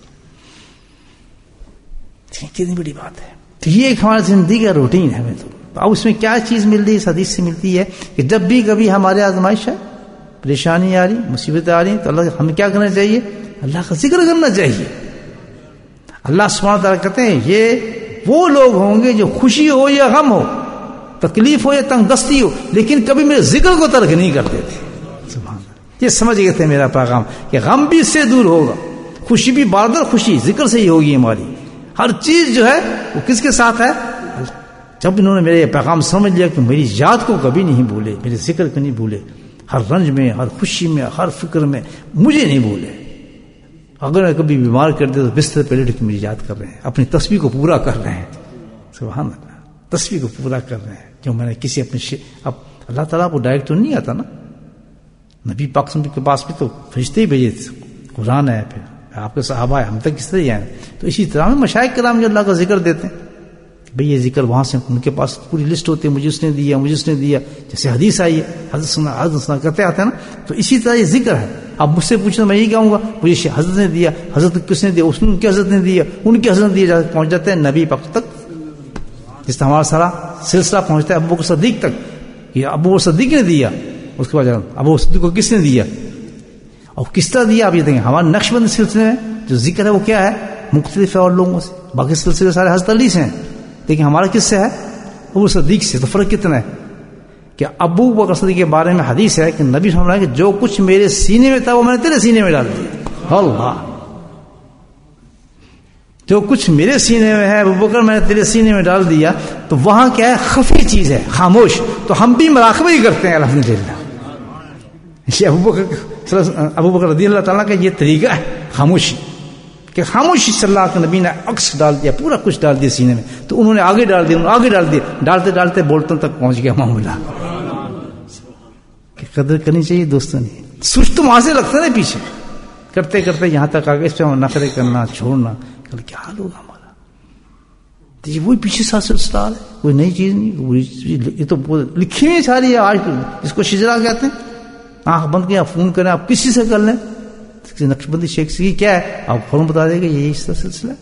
Speaker 1: کتنی بڑی بات ہے. تو یہ ایک ہماری زندگی کا روٹین ہے. ہمیں تو اب اس میں کیا چیز مل رہی ہے، اس حدیث سے ملتی ہے کہ جب بھی کبھی ہمارے آزمائش ہے پریشانی آ رہی، مصیبتیں آ رہی تو اللہ ہمیں کیا کرنا چاہیے؟ اللہ کا ذکر کرنا چاہیے. اللہ سبحانہ وتعالیٰ کہتے ہیں یہ وہ لوگ ہوں گے جو خوشی ہو یا غم ہو، تکلیف ہو یا تنگ دستی ہو، لیکن کبھی میرے ذکر کو ترک نہیں کرتے تھے. سبحان اللہ. یہ سمجھ گئے تھے میرا پیغام کہ غم بھی اس سے دور ہوگا، خوشی بھی بار خوشی ذکر سے ہی ہوگی ہماری. ہر چیز جو ہے وہ کس کے ساتھ ہے؟ جب انہوں نے میرے پیغام سمجھ لیا کہ میری یاد کو کبھی نہیں بھولے، میرے ذکر کو نہیں بھولے، ہر رنج میں، ہر خوشی میں، ہر فکر میں مجھے نہیں بھولے. اگر میں کبھی بیمار کر دے تو بستر پہ لیٹ کے مجھے یاد کر رہے ہیں، اپنی تسبیح کو پورا کر رہے ہیں. سبحان اللہ. تسبیح کو پورا کر رہے ہیں جو میں نے کسی اپنے اب اللہ تعالیٰ کو ڈائریکٹ تو نہیں آتا نا، نبی پاک کے پاس بھی تو فرشتے ہی بھیجے تھے، قرآن ہے، پھر آپ کے صحابہ ہے، ہم تک کس طرح آئے. تو اسی طرح میں مشائخ کرام جو اللہ کا ذکر دیتے ہیں، بھئی یہ ذکر وہاں سے ان کے پاس پوری لسٹ ہوتی ہے، مجھے اس نے دیا، مجھے اس نے دیا، جیسے حدیث آئی ہے، حضرت سنا کرتے آتے ہیں نا. تو اسی طرح یہ ذکر ہے. اب مجھ سے پوچھنا میں یہ کہوں گا مجھے حضرت نے دیا، حضرت کس نے دیا، اس نے ان کی حضرت نے دیا، ان کی حضرت نے دیا، پہنچ جاتے ہیں نبی پاک تک، جس طرح ہمارا سارا سلسلہ پہنچتا ہے ابو بکر صدیق تک. یہ ابو بکر صدیق نے دیا، اس کے بعد ابو بکر صدیق کو کس نے دیا اور کس طرح دیا. آپ یہ دیکھیں ہمارے نقش بندی سلسلے میں جو ذکر ہے وہ کیا ہے؟ مختلف ہے اور لوگوں سے. باقی سلسلے سارے حضرت علی سے ہیں، لیکن ہمارا کس سے ہے؟ ابو صدیق سے. تو فرق کتنا ہے کہ ابو بکر صدیق کے بارے میں حدیث ہے کہ نبی صلی اللہ علیہ وسلم کہ جو کچھ میرے سینے میں تھا وہ میں نے تیرے سینے میں ڈال دیا. اللہ، جو کچھ میرے سینے میں ہے ابو بکر میں نے تیرے سینے میں ڈال دیا. تو وہاں کیا ہے؟ خفی چیز ہے، خاموش. تو ہم بھی مراقبہ ہی کرتے ہیں الحمدللہ. ابو بکر رضی اللہ تعالیٰ کا یہ طریقہ ہے خاموشی، کہ خاموشی صلی اللہ علیہ نبی نے عکس ڈال دیا، پورا کچھ ڈال دیا سینے میں. تو انہوں نے آگے ڈال دیا، انہوں نے آگے ڈال دیا، ڈالتے ڈالتے بولتوں تک پہنچ گیا معاملہ. کہ قدر کرنی چاہیے دوستوں نے. سوچ تو وہاں سے لگتا ہے نا پیچھے، کرتے کرتے یہاں تک آگے اس پہ نخرے کرنا چھوڑنا، کل کیا حال ہوگا ہمارا. تو یہ وہی پیچھے سا سلسلہ ہے، کوئی نئی چیز نہیں. یہ تو لکھی ہوئی ساری ہے آج، جس کو شجرا کہتے ہیں. آنکھ بند کیا فون کریں آپ کسی سے کر لیں، نقش بندی شیخ سے کیا ہے آپ فوراً بتا دے گا یہی اس کا سلسلہ ہے.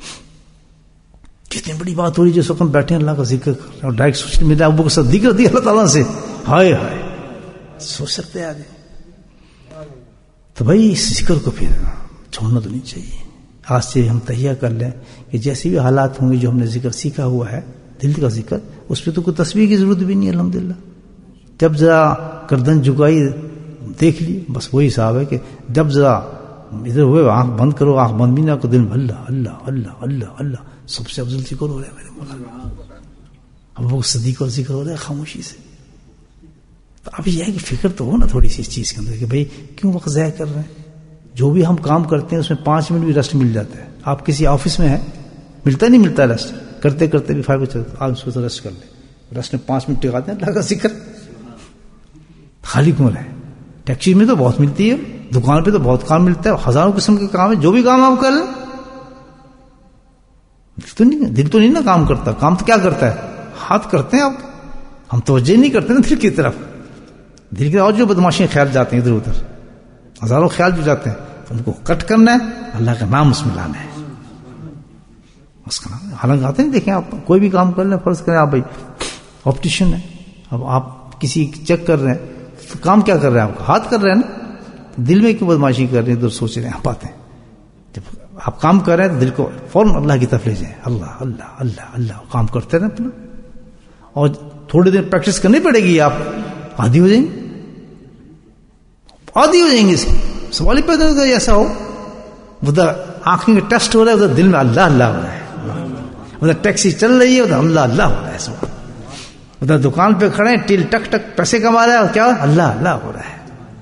Speaker 1: کتنی بڑی بات ہو رہی ہے جس وقت ہم بیٹھے ہیں اللہ کا ذکر کر رہے ہیں اور direct social media Abu Bakr Siddique رضی اللہ تعالیٰ سے ہائے ہائے سوچ سکتے ہیں آگے. تو بھائی اس ذکر کو پھر چھوڑنا تو نہیں چاہیے. آج سے ہم تہیہ کر لیں کہ جیسے بھی حالات ہوں گے جو ہم نے ذکر سیکھا ہوا ہے دل کا ذکر، اس پہ تو کوئی تصویر کی ضرورت بھی نہیں ہے الحمدللہ. جب ذرا گردن جھکائی دیکھ لی، بس وہی حساب ہے کہ جب ذرا ادھر ہوئے آنکھ بند کرو، آنکھ بند بھی نہ کو دل میں اللہ اللہ اللہ اللہ اللہ. سب سے افضل ذکر ہو رہا ہے میرے مولانا ابو بکر صدیق اور ذکر ہو رہا ہے خاموشی سے. تو اب یہ ہے کہ فکر تو ہو نا تھوڑی سی اس چیز کے اندر کہ بھائی کیوں وقت ضائع کر رہے ہیں. جو بھی ہم کام کرتے ہیں اس میں 5 منٹ بھی ریسٹ مل جاتا ہے. آپ کسی آفس میں ہیں، ملتا نہیں ملتا ریسٹ، کرتے کرتے بھی 5 منٹ آپ اس کو ریسٹ کر لیں. ریسٹ میں 5 منٹ ٹکاتے ہیں اللہ کا ذکر. خالی کون ہے؟ ٹیکسی میں تو بہت ملتی ہے، دکان پہ تو بہت کام ملتا ہے، ہزاروں قسم کے کام ہے. جو بھی کام آپ کر لیں، دل تو نہیں نا کام کرتا. کام تو کیا کرتا ہے؟ ہاتھ کرتے ہیں. آپ ہم توجہ نہیں کرتے نا دل کی طرف. دل کی اور جو بدماشی خیال جاتے ہیں ادھر ادھر، ہزاروں خیال جو جاتے ہیں، تو ان کو کٹ کرنا ہے، اللہ کا نام اس میں لانا ہے، اس کا نام. حالانکہ آتے نہیں دیکھیں آپ کوئی بھی کام کر لیں، فرض کریں آپ بھائی آپٹیشین ہے، اب آپ کسی چیک کر رہے ہیں تو کام کیا کر رہے ہیں؟ آپ ہاتھ کر رہے ہیں نا، دل میں کیوں بدماشی کر رہے ہیں، ادھر سوچ رہے ہیں آپ باتیں. جب آپ کام کر رہے ہیں تو دل کو فوراً اللہ کی طرف لے جائیں، اللہ اللہ اللہ اللہ کام کرتے رہیں اپنا. اور تھوڑے دن پریکٹس کرنی پڑے گی، آپ عادی ہو جائیں گے، عادی ہو جائیں گے. سوال ہی پیدا ہوگا ایسا ہو ادھر آنکھیں کے ٹیسٹ ہو رہا ہے، ادھر دل میں اللہ اللہ ہو رہا ہے، ادھر ٹیکسی چل رہی ہے ادھر اللہ اللہ ہو رہا ہے، سوال ادھر دکان پہ کھڑے ہیں ٹل ٹک ٹک پیسے کما رہا ہے اور کیا اللہ اللہ ہو رہا ہے.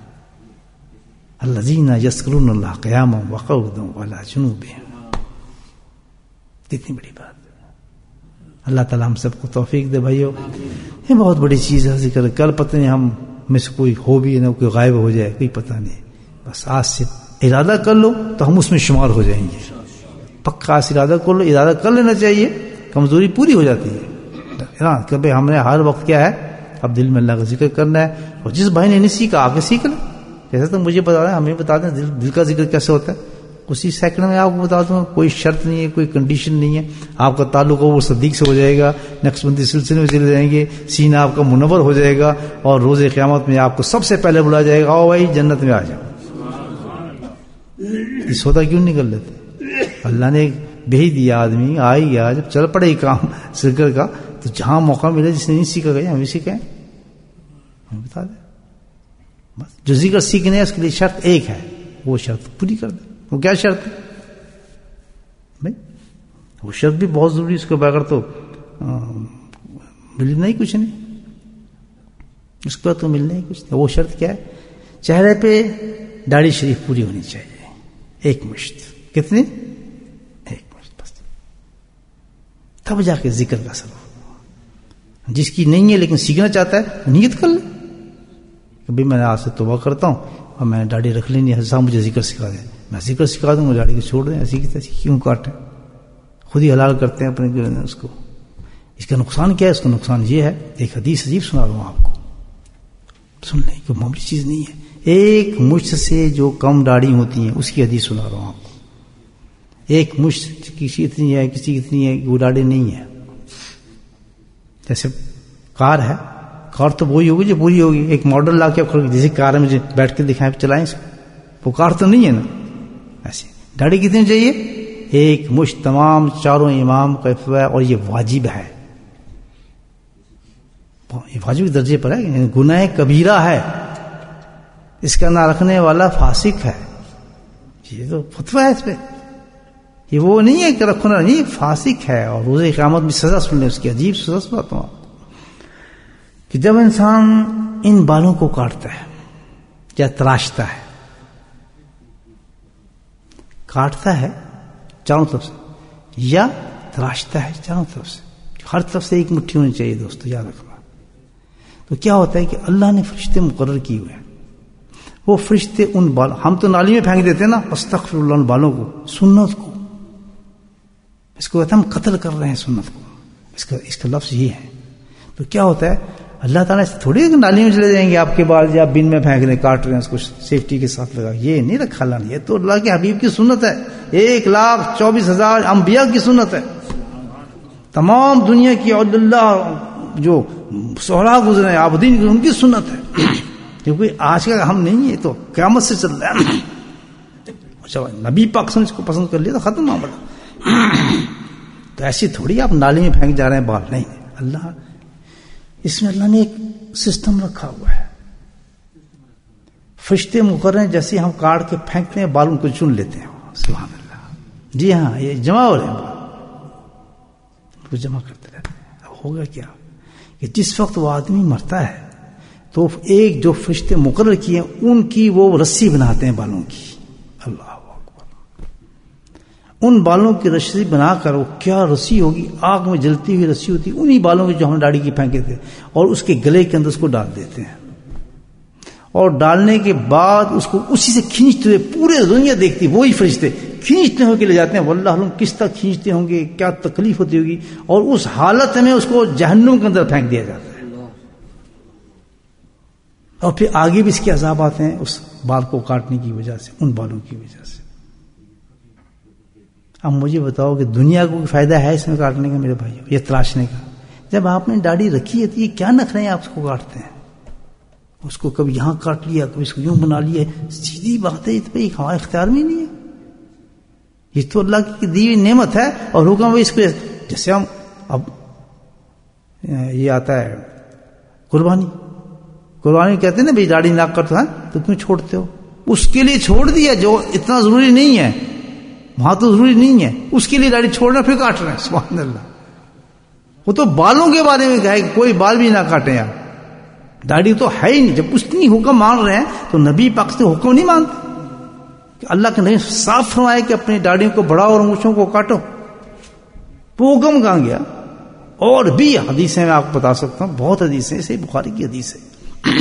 Speaker 1: الذین یذکرون اللہ قیاما وقعودا وعلی جنوبہم. کتنی بڑی بات. اللہ تعالیٰ ہم سب کو توفیق دے بھائیو. یہ بہت بڑی چیز ہے ذکر. کل پتہ نہیں ہم میں سے کوئی ہو بھی نہ کوئی غائب ہو جائے، کوئی پتہ نہیں. بس آج سے ارادہ کر لو تو ہم اس میں شمار ہو جائیں گے. پکا آج ارادہ کر لو، ارادہ کر لینا چاہیے، کمزوری پوری ہو جاتی ہے. کہ بھائی ہم نے ہر وقت کیا ہے اب دل میں اللہ کا ذکر کرنا ہے. اور جس بھائی نے نہیں سیکھا آگے سیکھ لیں. جیسے تو مجھے بتا رہے ہیں، ہمیں بتا دیں دل کا ذکر کیسے ہوتا ہے. اسی سیکنڈ میں آپ کو بتا دوں، کوئی شرط نہیں ہے، کوئی کنڈیشن نہیں ہے. آپ کا تعلق وہ صدیق سے ہو جائے گا، نقشبندی سلسلے میں چلے جائیں گے، سینہ آپ کا منور ہو جائے گا، اور روز قیامت میں آپ کو سب سے پہلے بلایا جائے گا، آؤ بھائی جنت میں آ جاؤ. یہ سودا کیوں نہیں کر لیتے؟ اللہ نے بھیج دیا، آدمی آ ہی گیا، جب چل پڑے کام ذکر کا تو جہاں موقع ملے، جس نے نہیں سیکھا گیا ہمیں سیکھیں، ہمیں بتا دیں. بس جو ذکر سیکھنے ہے اس کے لیے شرط ایک ہے، وہ شرط پوری کر دیں. وہ کیا شرط ہے بھائی؟ وہ شرط بھی بہت ضروری، اس کے بغیر تو ملنا ہی کچھ نہیں، اس کے بعد تو ملنا ہی کچھ نہیں. وہ شرط کیا ہے؟ چہرے پہ داڑھی شریف پوری ہونی چاہیے، ایک مشت. کتنی؟ ایک مشت بس. تب جا کے ذکر کا اثر ہو. جس کی نہیں ہے لیکن سیکھنا چاہتا ہے، نیت کر لے کہ بھائی میں آج سے توبہ کرتا ہوں اور میں نے داڑھی رکھ لینی ہے، صاحب مجھے ذکر سکھا دیں، میں ذکر سکھا دوں گا، داڑھی کو چھوڑ دیں. ایسی کی تیسی کیوں کاٹیں؟ خود ہی حلال کرتے ہیں اپنے اس کو. اس کا نقصان کیا ہے؟ اس کا نقصان یہ ہے، ایک حدیث عجیب سنا رہا ہوں آپ کو، سن لیں کہ معمولی چیز نہیں ہے. ایک مشت سے جو کم داڑھی ہوتی ہیں اس کی حدیث سنا رہا ہوں آپ کو. ایک مشت کسی اتنی ہے، کسی اتنی ہے، وہ داڑھی نہیں ہے. جیسے کار ہے، کار تو وہی ہوگی جو پوری ہوگی. ایک ماڈل لا کے جیسے کار میں مجھے بیٹھ کے دکھائیں چلائیں اس کو، وہ کار تو نہیں ہے نا. ایسے داڑھی کتنی چاہیے؟ ایک مشت. تمام چاروں امام کا فتویٰ ہے اور یہ واجب ہے، یہ واجب درجے پر ہے. گناہ کبیرہ ہے، اس کا نہ رکھنے والا فاسق ہے. یہ تو فتویٰ ہے اس پہ، یہ وہ نہیں ہے کہ رکھنا نہیں، فاسق ہے. اور روز قیامت میں سزا سن لیں اس کی. عجیب سزا سناتا ہوں کہ جب انسان ان بالوں کو کاٹتا ہے یا تراشتا ہے، کاٹتا ہے چاروں طرف سے یا تراشتا ہے چاروں طرف سے، ہر طرف سے ایک مٹھی ہونی چاہیے دوستو، یاد رکھنا. تو کیا ہوتا ہے کہ اللہ نے فرشتے مقرر کیے ہوئے ہیں. وہ فرشتے ان بال، ہم تو نالی میں پھینک دیتے ہیں نا، استغفر اللہ، ان بالوں کو، سنت کو، اس کو کہتے ہیں ہم قتل کر رہے ہیں سنت کو، اس کا لفظ یہ ہے. تو کیا ہوتا ہے، اللہ تعالیٰ سے تھوڑی نالی میں چلے جائیں گے آپ کے بال، یا بن میں پھینک رہے ہیں، کاٹ رہے ہیں اس کو سیفٹی کے ساتھ لگا. یہ نہیں رکھا اللہ نے، یہ تو اللہ کے حبیب کی سنت ہے. 1,24,000 انبیاء کی سنت ہے. تمام دنیا کی اور اللہ جو صحرا گزرے عابدین کی، ان کی سنت ہے. کیونکہ آج کا ہم نہیں ہے، تو قیامت سے چل رہا ہے. نبی پاک نے اس کو پسند کر لیا تو ختم معاملہ. تو ایسی تھوڑی آپ نالی میں پھینک جا رہے ہیں بال، نہیں. اللہ اس میں اللہ نے ایک سسٹم رکھا ہوا ہے. فرشتے مقرر ہیں، جیسے ہم کاٹ کے پھینکتے ہیں بال، ان کو چن لیتے ہیں. سبحان اللہ. جی ہاں، یہ جمع ہو رہے ہیں بال، ان کو جمع کرتے رہتے ہیں. اب ہوگا کیا کہ جس وقت وہ آدمی مرتا ہے تو ایک جو فرشتے مقرر کیے ان کی وہ رسی بناتے ہیں بالوں کی. اللہ اکبر. ان بالوں کی رسی بنا کر، وہ کیا رسی ہوگی، آگ میں جلتی ہوئی رسی ہوتی، انہی بالوں کی جو ہم داڑھی کی پھینکے تھے، اور اس کے گلے کے اندر اس کو ڈال دیتے ہیں. اور ڈالنے کے بعد اس کو اسی سے کھینچتے ہوئے پورے دنیا دیکھتی، وہی فرشتے کھینچتے ہو کے لے جاتے ہیں. واللہ علم کس طرح کھینچتے ہوں گے، کیا تکلیف ہوتی ہوگی. اور اس حالت میں اس کو جہنم کے اندر پھینک دیا جاتا ہے. اور پھر آگے بھی اس کے عذاب آتے ہیں اس بال کو کاٹنے کی وجہ سے، ان بالوں کی وجہ سے. اب مجھے بتاؤ کہ دنیا کو فائدہ ہے اس میں کاٹنے کا میرے بھائیو، یہ تراشنے کا؟ جب آپ نے داڑھی رکھی ہے تو یہ کیا نخرے ہیں آپ اس کو کاٹتے ہیں؟ اس کو کبھی یہاں کاٹ لیا، کبھی اس کو یوں بنا لیا. سیدھی بات ہے، تو بھائی ہمارے اختیار میں نہیں ہے. یہ تو اللہ کی دی ہوئی نعمت ہے، اور حکم اس کو. جیسے ہم اب یہ آتا ہے قربانی کہتے ہیں نا بھائی داڑھی نہ کرتا ہے تو کیوں چھوڑتے ہو؟ اس کے لیے چھوڑ دیا جو اتنا ضروری نہیں ہے، وہاں تو ضروری نہیں ہے، اس کے لیے داڑھی چھوڑنا پھر کاٹ رہے ہیں. سبحان اللہ. وہ تو بالوں کے بارے میں کہا ہے کہ کوئی بال بھی نہ کاٹیں یار، داڑھی تو ہے ہی نہیں. جب اس کی حکم مان رہے ہیں تو نبی پاک سے حکم نہیں مانتے کہ اللہ کے نبی صاف فرمائے کہ اپنی داڑھیوں کو بڑھاؤ اور مونچھوں کو کاٹو. وہ حکم کہاں گیا؟ اور بھی حدیثیں میں آپ کو بتا سکتا ہوں، بہت حدیثیں، صحیح بخاری کی حدیث ہے.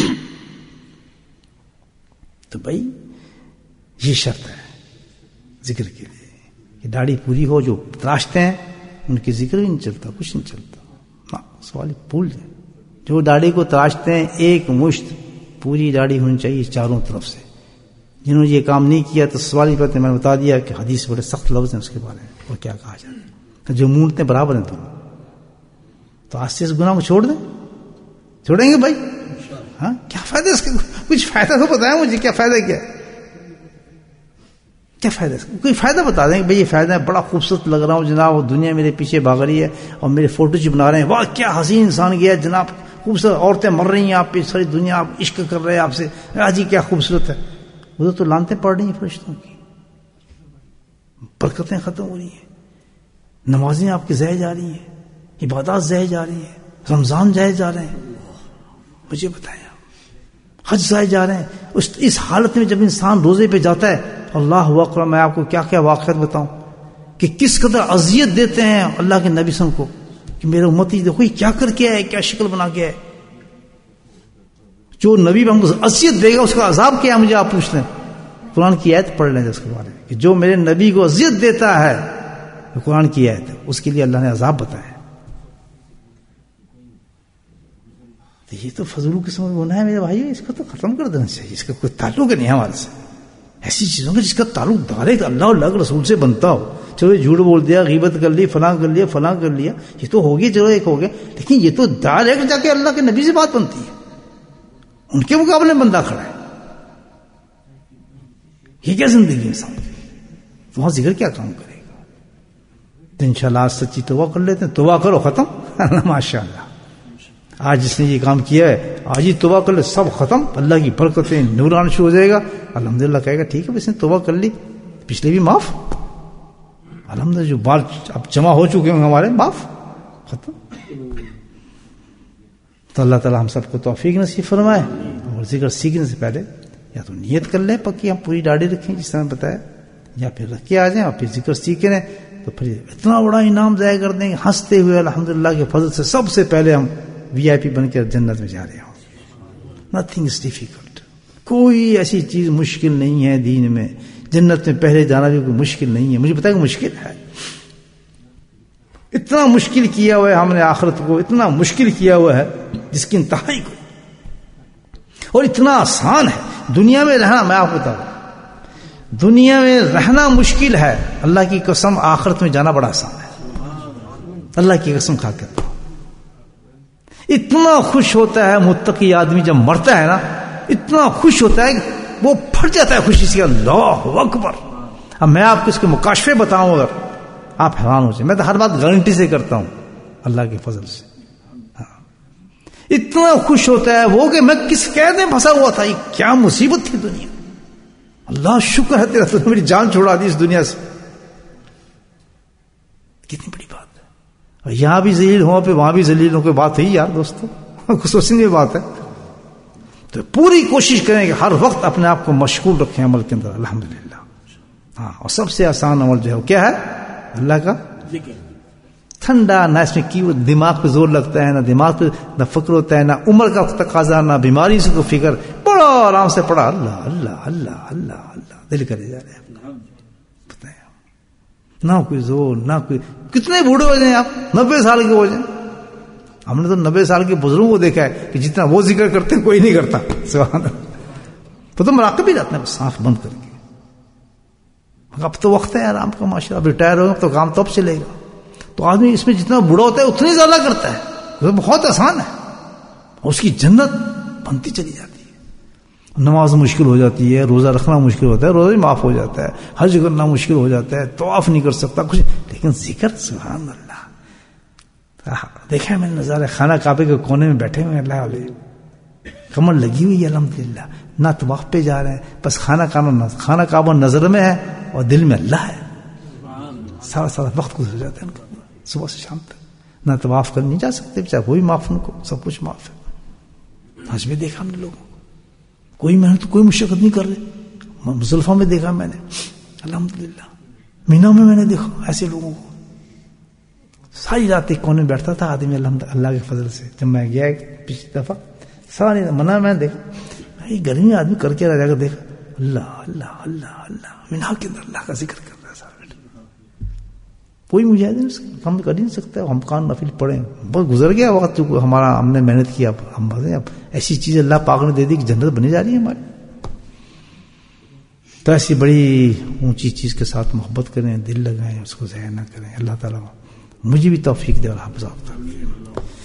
Speaker 1: تو بھائی یہ شرط ہے ذکر کے لیے کہ داڑھی پوری ہو. جو تراشتے ہیں ان کی ذکر ہی نہیں چلتا، کچھ نہیں چلتا. سوال بھول جائے. جو داڑھی کو تراشتے ہیں ایک مشت پوری داڑھی ہونی چاہیے چاروں طرف سے. جنہوں نے یہ کام نہیں کیا تو سوال ہی پہ میں نے بتا دیا کہ حدیث بڑے سخت لفظ ہیں اس کے بارے میں اور کیا کہا جاتا ہے. جو مونٹتے برابر ہیں دونوں. تو آج سے اس گناہ کو چھوڑ دیں. چھوڑیں گے بھائی؟ ہاں کیا فائدہ اس کا؟ کچھ فائدہ تو بتائیں مجھے، کیا فائدہ کیا ہے؟ کیا فائدہ؟ کوئی فائدہ بتا دیں کہ بھائی یہ فائدہ ہے، بڑا خوبصورت لگ رہا ہوں جناب، وہ دنیا میرے پیچھے بھاگ رہی ہے اور میرے فوٹو جو بنا رہے ہیں، واہ کیا حسین انسان گیا جناب، خوبصورت عورتیں مر رہی ہیں آپ پہ، ساری دنیا آپ عشق کر رہے ہیں آپ سے، جی کیا خوبصورت ہے. ادھر تو لانتیں پڑ رہی ہیں فرشتوں کی، برکتیں ختم ہو رہی ہیں، نمازیں آپ کی ضائع جا رہی ہیں، عبادات ضائع جا رہی ہیں، رمضان ضائع جا رہے ہیں. مجھے بتائیں حج ضائع جا رہے ہیں. اس حالت میں جب انسان روزے پہ جاتا ہے، اللہ اکبر، میں آپ کو کیا کیا واقعات بتاؤں کہ کس قدر اذیت دیتے ہیں اللہ کے نبی صلی اللہ علیہ وسلم کو کہ میرے امتی دیکھو یہ کیا کر کے ہے، کیا شکل بنا کے ہے. جو نبی ہم کو اذیت دے گا اس کا عذاب کیا ہے مجھے آپ پوچھتے ہیں. قرآن کی آیت پڑھ لیں اس کے بارے میں کہ جو میرے نبی کو اذیت دیتا ہے، قرآن کی آیت ہے، اس کے لیے اللہ نے عذاب بتایا. تو یہ تو فضول قسم کا گناہ ہے میرے بھائی، اس کو تو ختم کر دینا چاہیے. اس کا کوئی تعلق نہیں ہے ہمارے سے. ایسی چیزوں کا جس کا تعلق ڈائریکٹ اللہ اور اللہ کے رسول سے بنتا ہو. چلو جھوٹ بول دیا، غیبت کر لی، فلاں کر لیا، فلاں کر لیا، یہ تو ہو گیا، چلو ایک ہو گیا، لیکن یہ تو ڈائریکٹ جا کے اللہ کے نبی سے بات بنتی ہے، ان کے مقابلے میں بندہ کھڑا ہے. یہ کیا زندگی انسان کی؟ وہاں ذکر کیا کام کرے گا؟ تو انشاءاللہ آج سچی توبہ کر لیتے ہیں. توبہ کرو، ختم. ماشاء اللہ آج جس نے یہ کام کیا ہے آج ہی توبہ کر لے، سب ختم. اللہ کی برکتیں نور آنا شروع ہو جائے گا. الحمدللہ کہے گا ٹھیک ہے اس نے توبہ کر لی، پچھلے بھی معاف. الحمدللہ جو بال اب جمع ہو چکے ہوں ہمارے، معاف، ختم. تو اللہ تعالی ہم سب کو توفیق نصیب فرمائے. اور ذکر سیکھنے سے پہلے یا تو نیت کر لیں پکی، ہم پوری داڑھی رکھیں جس طرح بتایا، یا پھر رکھ کے آ جائیں اور پھر ذکر سیکھیں تو پھر اتنا بڑا انعام ضائع کر دیں گے ہنستے ہوئے. الحمدللہ کے فضل سے سب سے پہلے ہم وی آئی پی بن کے جنت میں جا رہے ہوں. Nothing is difficult. کوئی ایسی چیز مشکل نہیں ہے دین میں. جنت میں پہلے جانا بھی کوئی مشکل نہیں ہے. مجھے پتا ہے کہ مشکل ہے، اتنا مشکل کیا ہوا ہے ہم نے آخرت کو، اتنا مشکل کیا ہوا ہے جس کی انتہائی کو، اور اتنا آسان ہے دنیا میں رہنا. میں آپ کو بتا رہا ہوں دنیا میں رہنا مشکل ہے، اللہ کی قسم آخرت میں جانا بڑا آسان ہے. اللہ کی قسم کھا کر اتنا خوش ہوتا ہے متقی آدمی جب مرتا ہے نا، اتنا خوش ہوتا ہے کہ وہ پھٹ جاتا ہے خوشی سے. اللہ اکبر. اب میں آپ کو اس کے مکاشفے بتاؤں اگر آپ حیران ہو جائیں. میں تو ہر بات گارنٹی سے کرتا ہوں اللہ کے فضل سے. اتنا خوش ہوتا ہے وہ کہ میں کس قید میں پھنسا ہوا تھا، یہ کیا مصیبت تھی دنیا. اللہ شکر ہے تیرا، تو نے میری جان چھوڑا دی اس دنیا سے. کتنی بڑی بات ہے. اور یہاں بھی ذلیل ہوں پہ وہاں بھی ذلیل ہوں، کوئی بات ہے یار دوستوں، کچھ سوچنے کی بات ہے. تو پوری کوشش کریں کہ ہر وقت اپنے آپ کو مشغول رکھیں عمل کے اندر. الحمدللہ. ہاں، اور سب سے آسان عمل جو ہے وہ کیا ہے؟ اللہ کا ذکر. ٹھنڈا، نہ اس میں کی دماغ پہ زور لگتا ہے، نہ دماغ پہ نہ فکر ہوتا ہے، نہ عمر کا تقاضا، نہ بیماری سے کوئی فکر. بڑا آرام سے پڑھا اللہ اللہ اللہ اللہ اللہ، دل کرے جا رہے ہیں. نہ کوئی زور، نہ کوئی. کتنے بوڑھے ہو جائیں آپ، 90 سال کے ہو جائیں. ہم نے تو 90 سال کے بزرگوں کو دیکھا ہے کہ جتنا وہ ذکر کرتے ہیں کوئی نہیں کرتا. سبحان اللہ. تو مراقب ہی رہتے ہیں سانس بند کر کے. اب تو وقت ہے آرام کا معاشرہ. اب ریٹائر ہوگا تو کام تو اب چلے گا. تو آدمی اس میں جتنا بوڑھا ہوتا ہے اتنی زیادہ کرتا ہے. وہ بہت آسان ہے، اس کی جنت بنتی چلی جاتی ہے. نماز مشکل ہو جاتی ہے، روزہ رکھنا مشکل ہوتا ہے، روزہ بھی معاف ہو جاتا ہے، حج کرنا مشکل ہو جاتا ہے، طواف نہیں کر سکتا کچھ، لیکن ذکر سبحان اللہ. دیکھا میں نے نظارہ خانہ کعبے کے کونے میں بیٹھے ہوئے اللہ والے، کمر لگی ہوئی ہے الحمدللہ، نہ طواف پہ جا رہے ہیں، بس خانہ کعبہ نظر میں ہے اور دل میں اللہ ہے. سارا وقت گزر جاتا ہے ان کا صبح سے شام تک. نہ طواف کر نہیں جا سکتے، چاہے کوئی معاف ان کو، سب کچھ معاف ہے. حج میں دیکھا ہم نے لوگوں کو کوئی محنت کوئی مشقت نہیں کر رہے. مزدلفہ میں دیکھا میں نے الحمدللہ، مینا میں نے دیکھا ایسے لوگوں کو. ساری رات ایک کونے میں بیٹھتا تھا آدمی الحمدللہ اللہ کے فضل سے. جب میں گیا پچھلی دفعہ ساری منع میں دیکھا گرمی آدمی کر کے رہ جا کر دیکھا اللہ اللہ اللہ اللہ، مینا کے اندر اللہ کا ذکر کر رہا ہے سارا. کوئی مجاہدین ہم کر نہیں سکتا. ہم کان نفل پڑھیں، بہت گزر گیا وقت جو ہمارا، ہم نے محنت کی. اب ہم بتائیں اب ایسی چیز اللہ پاک نے دے دی کہ جنت بنی جا رہی ہے ہماری. تو ایسی بڑی اونچی چیز کے ساتھ محبت کریں، دل لگائیں، اس کو ضائع نہ کریں. اللہ تعالیٰ مجھے بھی توفیق دے اور حافظ آپ.